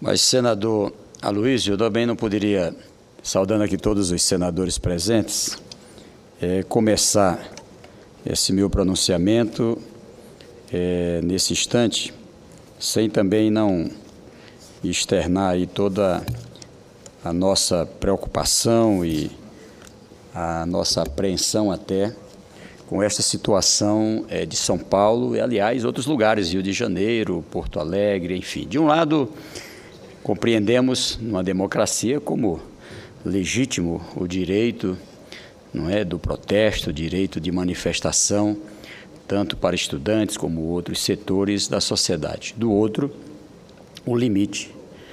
Mas, senador Aloysio, eu também não poderia, saudando aqui todos os senadores presentes, começar esse meu pronunciamento nesse instante, sem também não externar aí toda a nossa preocupação e a nossa apreensão até com essa situação de São Paulo e, aliás, outros lugares, Rio de Janeiro, Porto Alegre, enfim. De um lado, compreendemos numa democracia como legítimo o direito, não é, do protesto, o direito de manifestação, tanto para estudantes como outros setores da sociedade. Do outro, o limite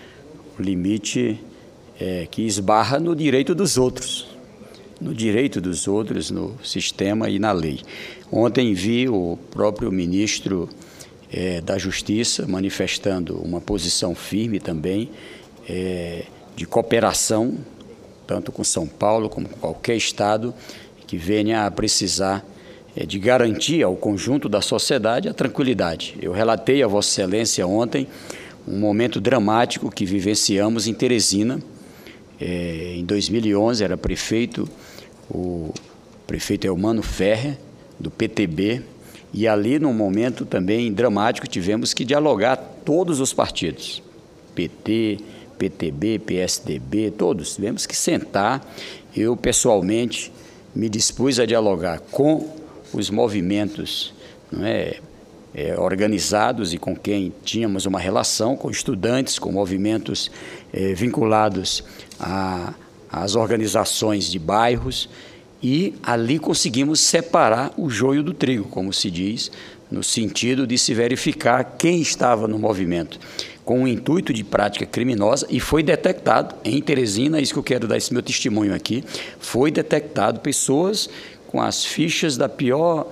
que esbarra no direito dos outros, no sistema e na lei. Ontem vi o próprio ministro da Justiça manifestando uma posição firme também de cooperação, tanto com São Paulo como com qualquer estado que venha a precisar de garantir ao conjunto da sociedade a tranquilidade. Eu relatei a Vossa Excelência ontem um momento dramático que vivenciamos em Teresina. Em 2011 era prefeito, o prefeito Elmano Ferrer, do PTB, e ali num momento também dramático tivemos que dialogar todos os partidos, PT, PTB, PSDB, todos, tivemos que sentar. Eu pessoalmente me dispus a dialogar com os movimentos, não é, organizados e com quem tínhamos uma relação, com estudantes, com movimentos vinculados às organizações de bairros, e ali conseguimos separar o joio do trigo, como se diz, no sentido de se verificar quem estava no movimento com o intuito de prática criminosa, e foi detectado em Teresina, é isso que eu quero dar esse meu testemunho aqui, foi detectado pessoas com as fichas da pior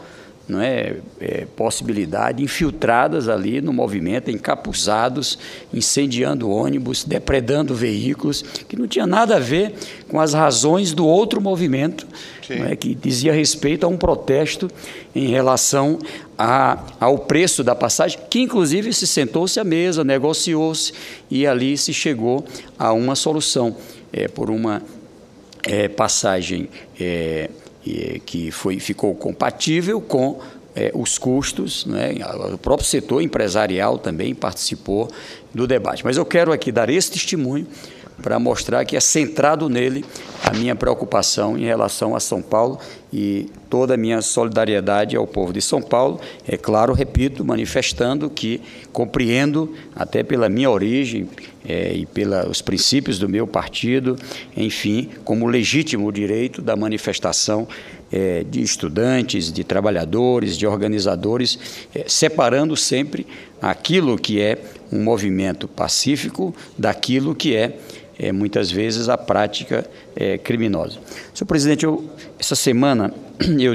possibilidade, infiltradas ali no movimento, encapuzados, incendiando ônibus, depredando veículos, que não tinha nada a ver com as razões do outro movimento, que dizia respeito a um protesto em relação ao preço da passagem, que inclusive se sentou-se à mesa, negociou-se e ali se chegou a uma solução por uma passagem que ficou compatível com os custos, o próprio setor empresarial também participou do debate. Mas eu quero aqui dar esse testemunho para mostrar que é centrado nele a minha preocupação em relação a São Paulo e toda a minha solidariedade ao povo de São Paulo. É claro, repito, manifestando que compreendo, até pela minha origem e pelos princípios do meu partido, enfim, como legítimo o direito da manifestação de estudantes, de trabalhadores, de organizadores, separando sempre aquilo que é um movimento pacífico daquilo que muitas vezes a prática criminosa. Senhor presidente, essa semana eu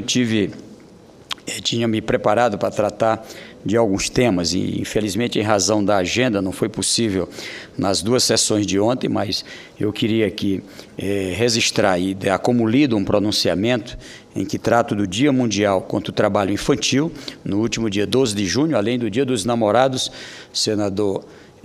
tinha me preparado para tratar de alguns temas e, infelizmente, em razão da agenda, não foi possível nas duas sessões de ontem, mas eu queria aqui registrar e dar como lido um pronunciamento em que trato do Dia Mundial contra o Trabalho Infantil, no último dia 12 de junho, além do Dia dos Namorados. Senador,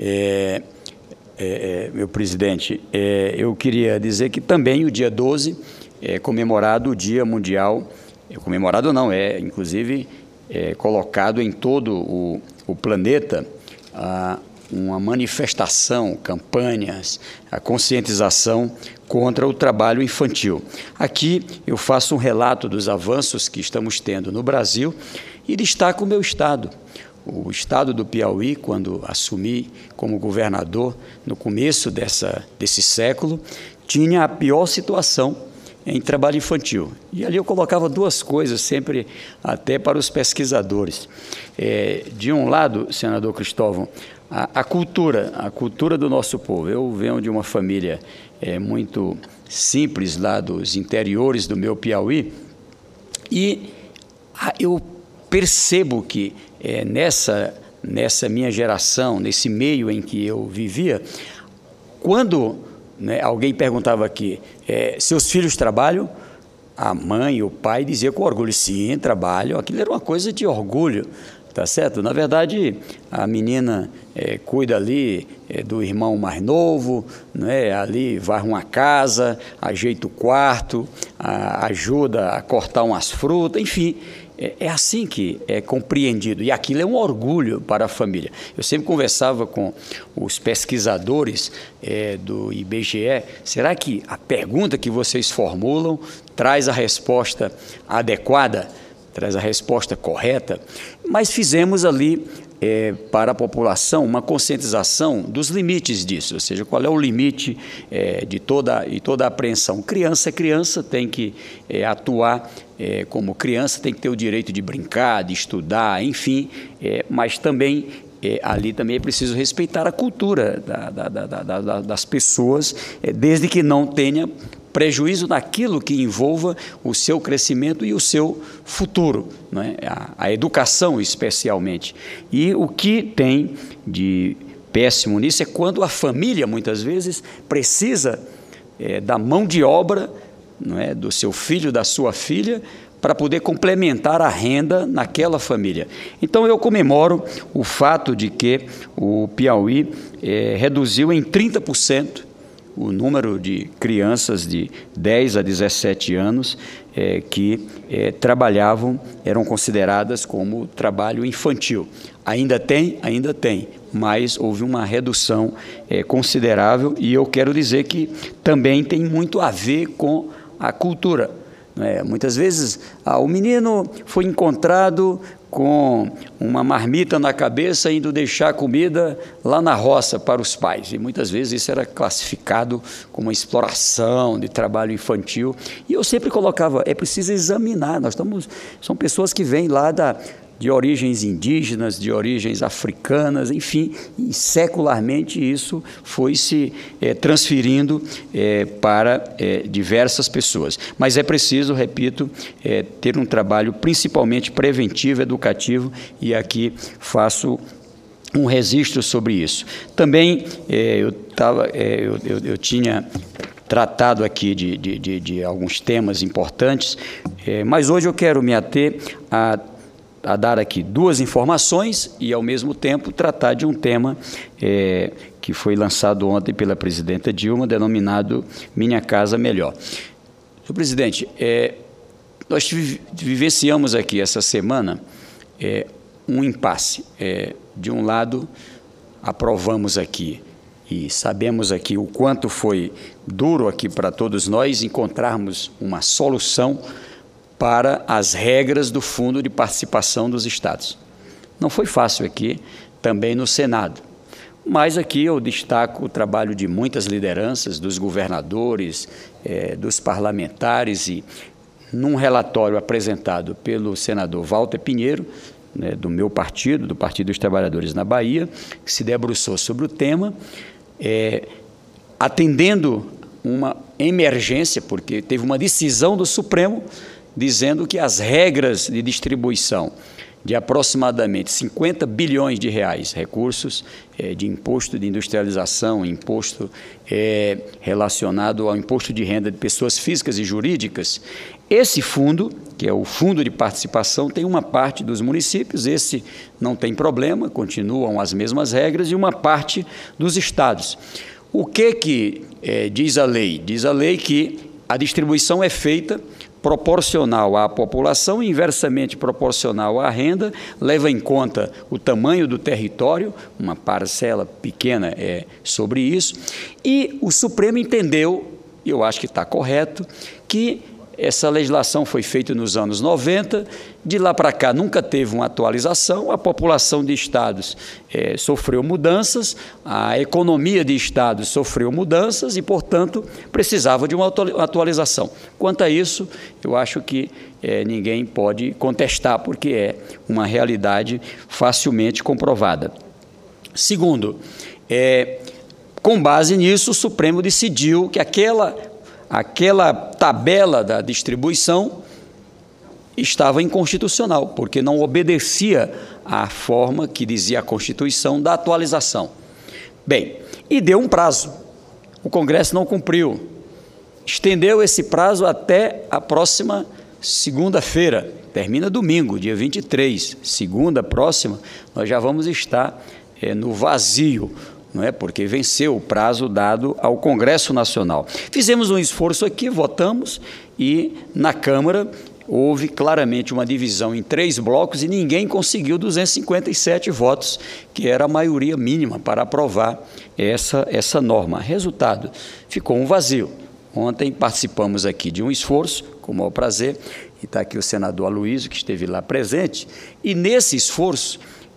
meu presidente, eu queria dizer que também o dia 12 é comemorado o Dia Mundial, comemorado não, inclusive colocado em todo o planeta uma manifestação, campanhas, a conscientização contra o trabalho infantil. Aqui eu faço um relato dos avanços que estamos tendo no Brasil e destaco o meu estado. O estado do Piauí, quando assumi como governador no começo desse século, tinha a pior situação em trabalho infantil. E ali eu colocava duas coisas sempre até para os pesquisadores. De um lado, senador Cristóvão, a cultura do nosso povo. Eu venho de uma família muito simples lá dos interiores do meu Piauí e eu percebo que nessa minha geração, nesse meio em que eu vivia, quando alguém perguntava aqui, seus filhos trabalham? A mãe, o pai dizia com orgulho, sim, trabalham. Aquilo era uma coisa de orgulho, Tá certo? Na verdade, a menina cuida ali do irmão mais novo, né? Ali varre uma casa, ajeita o quarto, ajuda a cortar umas frutas, enfim. É assim que é compreendido, e aquilo é um orgulho para a família. Eu sempre conversava com os pesquisadores do IBGE, será que a pergunta que vocês formulam traz a resposta adequada, traz a resposta correta? Mas fizemos ali para a população uma conscientização dos limites disso, ou seja, qual é o limite de toda a apreensão. Criança é criança, tem que atuar como criança, tem que ter o direito de brincar, de estudar, enfim, mas também ali também é preciso respeitar a cultura das pessoas, desde que não tenha prejuízo naquilo que envolva o seu crescimento e o seu futuro, né? A educação especialmente. E o que tem de péssimo nisso é quando a família, muitas vezes, precisa da mão de obra, não é, do seu filho, da sua filha, para poder complementar a renda naquela família. Então, eu comemoro o fato de que o Piauí reduziu em 30% o número de crianças de 10 a 17 anos que trabalhavam, eram consideradas como trabalho infantil. Ainda tem, mas houve uma redução considerável, e eu quero dizer que também tem muito a ver com a cultura. Muitas vezes o menino foi encontrado com uma marmita na cabeça, indo deixar comida lá na roça para os pais, e muitas vezes isso era classificado como uma exploração de trabalho infantil, e eu sempre colocava, é preciso examinar, são pessoas que vêm lá de origens indígenas, de origens africanas, enfim, e secularmente isso foi se transferindo para diversas pessoas. Mas é preciso, repito, ter um trabalho principalmente preventivo, educativo, e aqui faço um registro sobre isso. Também eu tinha tratado aqui de alguns temas importantes, mas hoje eu quero me ater a dar aqui duas informações e, ao mesmo tempo, tratar de um tema que foi lançado ontem pela presidenta Dilma, denominado Minha Casa Melhor. Senhor presidente, nós vivenciamos aqui essa semana um impasse. De um lado, aprovamos aqui e sabemos aqui o quanto foi duro aqui para todos nós encontrarmos uma solução para as regras do Fundo de Participação dos Estados. Não foi fácil aqui, também no Senado, mas aqui eu destaco o trabalho de muitas lideranças, dos governadores, dos parlamentares, e num relatório apresentado pelo senador Walter Pinheiro, do meu partido, do Partido dos Trabalhadores na Bahia, que se debruçou sobre o tema, atendendo uma emergência, porque teve uma decisão do Supremo dizendo que as regras de distribuição de aproximadamente 50 bilhões de reais, recursos de imposto de industrialização, imposto relacionado ao imposto de renda de pessoas físicas e jurídicas, esse fundo, que é o Fundo de Participação, tem uma parte dos municípios, esse não tem problema, continuam as mesmas regras, e uma parte dos estados. O que diz a lei? Diz a lei que a distribuição é feita proporcional à população, inversamente proporcional à renda, leva em conta o tamanho do território, uma parcela pequena sobre isso, e o Supremo entendeu, e eu acho que está correto, que essa legislação foi feita nos anos 90, de lá para cá nunca teve uma atualização, a população de estados sofreu mudanças, a economia de estados sofreu mudanças e, portanto, precisava de uma atualização. Quanto a isso, eu acho que ninguém pode contestar, porque é uma realidade facilmente comprovada. Segundo, com base nisso, o Supremo decidiu que aquela tabela da distribuição estava inconstitucional, porque não obedecia à forma que dizia a Constituição da atualização. Bem, e deu um prazo. O Congresso não cumpriu. Estendeu esse prazo até a próxima segunda-feira, termina domingo, dia 23, segunda próxima, nós já vamos estar no vazio, não é? Porque venceu o prazo dado ao Congresso Nacional. Fizemos um esforço aqui, votamos, e na Câmara houve claramente uma divisão em 3 blocos e ninguém conseguiu 257 votos, que era a maioria mínima para aprovar essa norma. Resultado, ficou um vazio. Ontem participamos aqui de um esforço, com o maior prazer, e está aqui o senador Aloysio, que esteve lá presente, e nesse esforço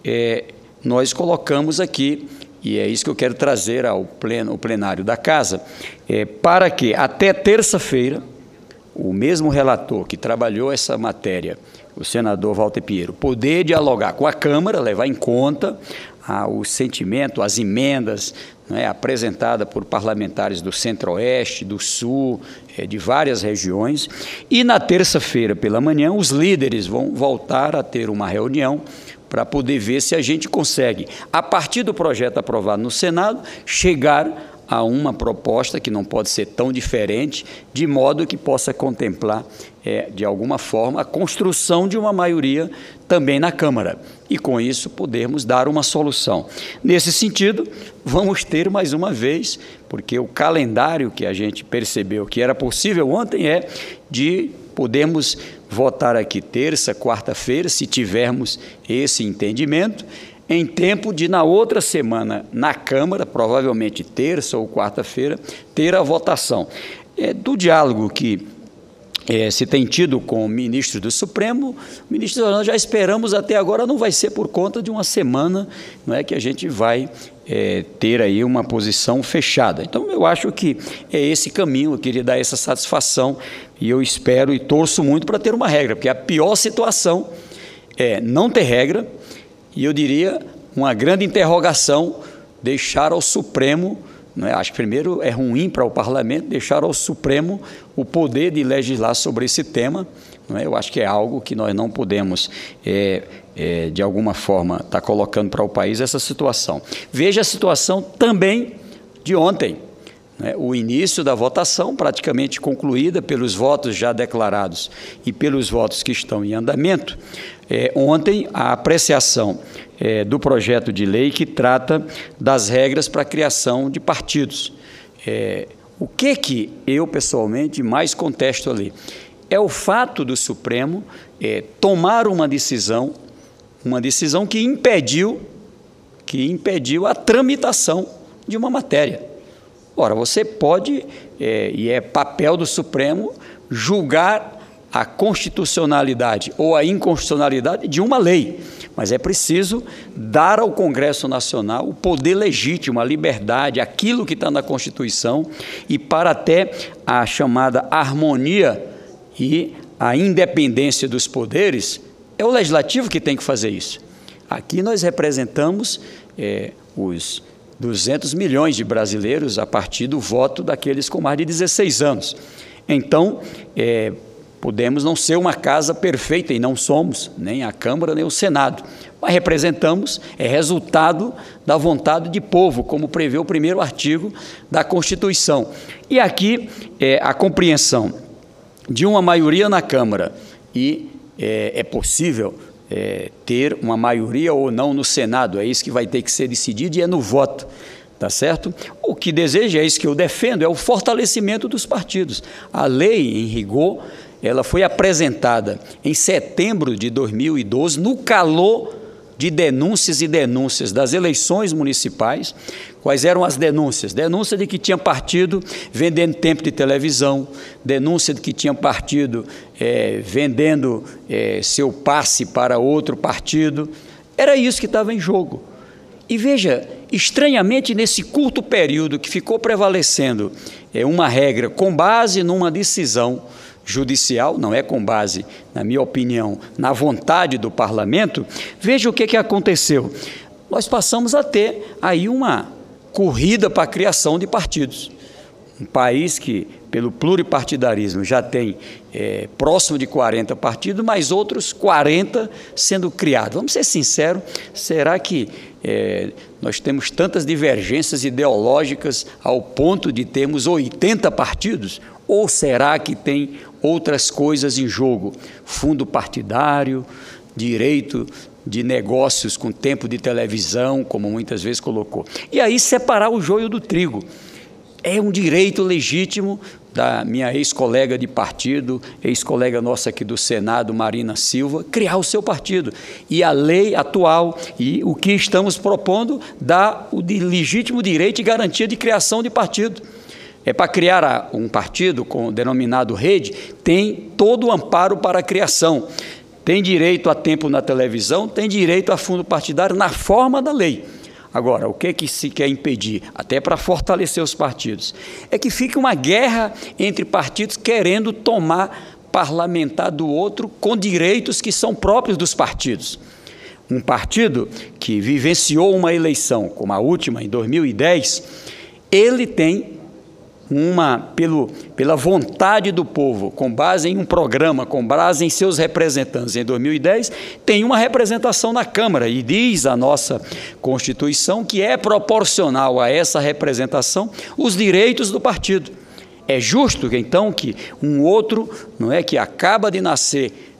nós colocamos aqui, e é isso que eu quero trazer ao plenário da Casa, para que até terça-feira, o mesmo relator que trabalhou essa matéria, o senador Walter Pinheiro, poder dialogar com a Câmara, levar em conta o sentimento, as emendas, né, apresentadas por parlamentares do Centro-Oeste, do Sul, de várias regiões, e na terça-feira pela manhã os líderes vão voltar a ter uma reunião para poder ver se a gente consegue, a partir do projeto aprovado no Senado, chegar a uma proposta que não pode ser tão diferente, de modo que possa contemplar, de alguma forma, a construção de uma maioria também na Câmara. E, com isso, podermos dar uma solução. Nesse sentido, vamos ter mais uma vez, porque o calendário que a gente percebeu que era possível ontem de podermos votar aqui terça, quarta-feira, se tivermos esse entendimento, em tempo de, na outra semana, na Câmara, provavelmente terça ou quarta-feira, ter a votação. Do diálogo que se tem tido com o ministro do Supremo, nós já esperamos até agora, não vai ser por conta de uma semana, não é que a gente vai ter aí uma posição fechada. Então, eu acho que é esse caminho, eu queria dar essa satisfação, e eu espero e torço muito para ter uma regra, porque a pior situação é não ter regra, e eu diria, uma grande interrogação, deixar ao Supremo, não é? Acho que primeiro é ruim para o Parlamento, deixar ao Supremo o poder de legislar sobre esse tema, não é? Eu acho que é algo que nós não podemos, de alguma forma, estar colocando para o país essa situação. Veja a situação também de ontem, o início da votação praticamente concluída pelos votos já declarados e pelos votos que estão em andamento. Ontem, a apreciação do projeto de lei que trata das regras para a criação de partidos. O que eu, pessoalmente, mais contesto ali? É o fato do Supremo tomar uma decisão que impediu a tramitação de uma matéria. Ora, você pode, e é papel do Supremo, julgar a constitucionalidade ou a inconstitucionalidade de uma lei, mas é preciso dar ao Congresso Nacional o poder legítimo, a liberdade, aquilo que está na Constituição, e para até a chamada harmonia e a independência dos poderes, é o Legislativo que tem que fazer isso. Aqui nós representamos os 200 milhões de brasileiros a partir do voto daqueles com mais de 16 anos. Então, podemos não ser uma casa perfeita, e não somos, nem a Câmara, nem o Senado, mas representamos, resultado da vontade de povo, como prevê o primeiro artigo da Constituição. E aqui, a compreensão de uma maioria na Câmara, e é possível ter uma maioria ou não no Senado, é isso que vai ter que ser decidido, e é no voto, tá certo? O que deseja, é isso que eu defendo, é o fortalecimento dos partidos. A lei, em rigor, ela foi apresentada em setembro de 2012, no calor de denúncias e denúncias das eleições municipais. Quais eram as denúncias? Denúncia de que tinha partido vendendo tempo de televisão, denúncia de que tinha partido vendendo seu passe para outro partido. Era isso que estava em jogo. E veja, estranhamente, nesse curto período que ficou prevalecendo uma regra com base numa decisão judicial, não é com base, na minha opinião, na vontade do parlamento, veja o que aconteceu. Nós passamos a ter aí uma corrida para a criação de partidos. Um país que, pelo pluripartidarismo, já tem próximo de 40 partidos, mas outros 40 sendo criados. Vamos ser sinceros, será que nós temos tantas divergências ideológicas ao ponto de termos 80 partidos? Ou será que tem outras coisas em jogo, fundo partidário, direito de negócios com tempo de televisão, como muitas vezes colocou. E aí separar o joio do trigo. É um direito legítimo da minha ex-colega de partido, ex-colega nossa aqui do Senado, Marina Silva, criar o seu partido. E a lei atual e o que estamos propondo dá o legítimo direito e garantia de criação de partido. Para criar um partido denominado rede, tem todo o amparo para a criação. Tem direito a tempo na televisão, tem direito a fundo partidário na forma da lei. Agora, o que se quer impedir, até para fortalecer os partidos, é que fique uma guerra entre partidos querendo tomar parlamentar do outro com direitos que são próprios dos partidos. Um partido que vivenciou uma eleição, como a última, em 2010, ele tem pela vontade do povo, com base em um programa, com base em seus representantes em 2010, tem uma representação na Câmara e diz a nossa Constituição que é proporcional a essa representação os direitos do partido. É justo, então, que um outro, que acaba de nascer,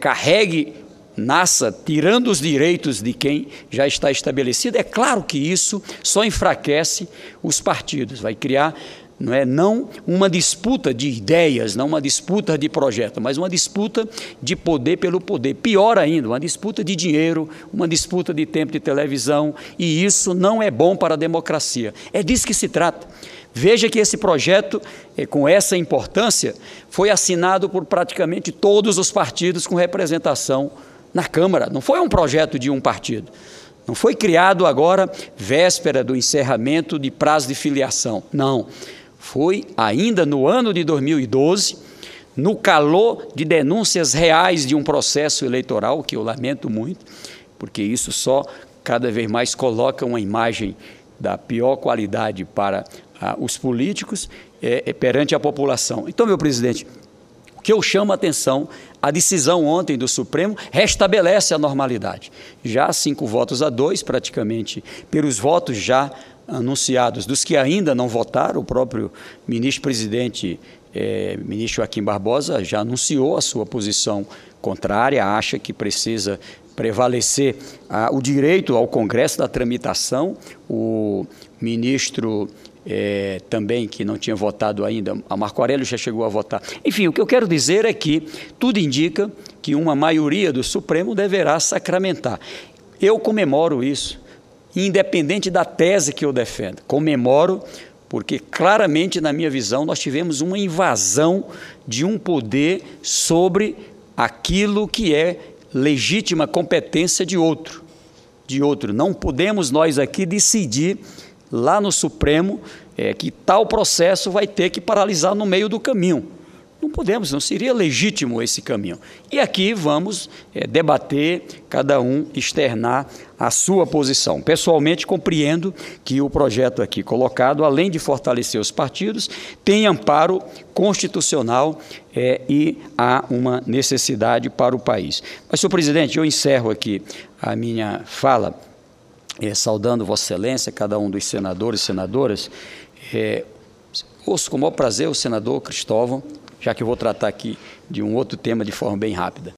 nasça tirando os direitos de quem já está estabelecido? É claro que isso só enfraquece os partidos, vai criar não uma disputa de ideias, não uma disputa de projeto, mas uma disputa de poder pelo poder. Pior ainda, uma disputa de dinheiro, uma disputa de tempo de televisão, e isso não é bom para a democracia. É disso que se trata. Veja que esse projeto, com essa importância, foi assinado por praticamente todos os partidos com representação na Câmara. Não foi um projeto de um partido. Não foi criado agora, véspera do encerramento de prazo de filiação. Não. Foi ainda no ano de 2012, no calor de denúncias reais de um processo eleitoral, que eu lamento muito, porque isso só cada vez mais coloca uma imagem da pior qualidade para os políticos perante a população. Então, meu presidente, o que eu chamo a atenção, a decisão ontem do Supremo restabelece a normalidade. Já 5-2, praticamente, pelos votos já anunciados dos que ainda não votaram, o próprio ministro-presidente, ministro Joaquim Barbosa, já anunciou a sua posição contrária, acha que precisa prevalecer o direito ao Congresso da tramitação. O ministro também, que não tinha votado ainda, a Marco Aurélio já chegou a votar. Enfim, o que eu quero dizer é que tudo indica que uma maioria do Supremo deverá sacramentar. Eu comemoro isso, independente da tese que eu defendo. Comemoro porque, claramente, na minha visão, nós tivemos uma invasão de um poder sobre aquilo que é legítima competência de outro. Não podemos nós aqui decidir lá no Supremo que tal processo vai ter que paralisar no meio do caminho. Não podemos, não seria legítimo esse caminho. E aqui vamos debater, cada um externar a sua posição. Pessoalmente, compreendo que o projeto aqui colocado, além de fortalecer os partidos, tem amparo constitucional e há uma necessidade para o país. Mas, senhor presidente, eu encerro aqui a minha fala, saudando Vossa Excelência, cada um dos senadores e senadoras. Ouço com o maior prazer o senador Cristóvão, já que eu vou tratar aqui de um outro tema de forma bem rápida.